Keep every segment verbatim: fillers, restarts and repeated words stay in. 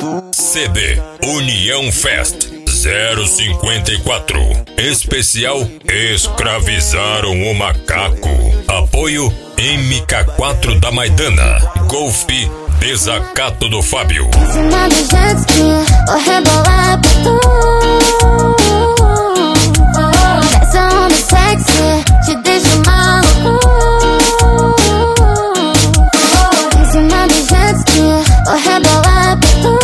C D União Fest zero cinquenta e quatro. Especial Escravizaram o Macaco. Apoio M K quatro da Maidana. Golf Desacato do Fábio. Em cima do jet ski, vou rebolar pra tu. Essa onda sexy te deixa maluco. Em cima do jet ski, vou rebolar pra tu.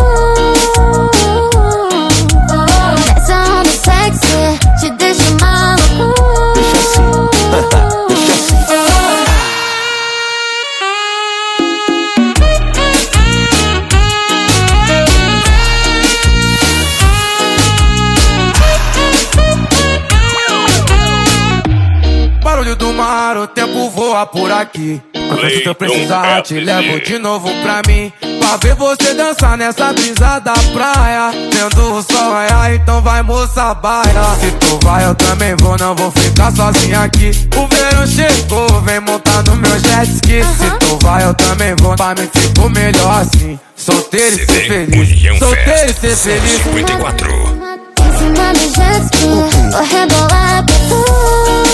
Essa onda sexy te deixa maluco. Deixa assim, deixa assim. Barulho do mar, o tempo voa por aqui. Se eu precisar, te levo de novo pra mim. Pra ver você dançar nessa brisa da praia. Vendo o sol raiar, então vai moça baia. Se tu vai, eu também vou, não vou ficar sozinho aqui. O verão chegou, vem montar no meu jet ski. Se tu vai, eu também vou, pra mim fico melhor assim. Solteiro e ser feliz, solteiro e ser feliz. cinquenta e quatro. Em cima do jet ski, vou rebolar pra tu.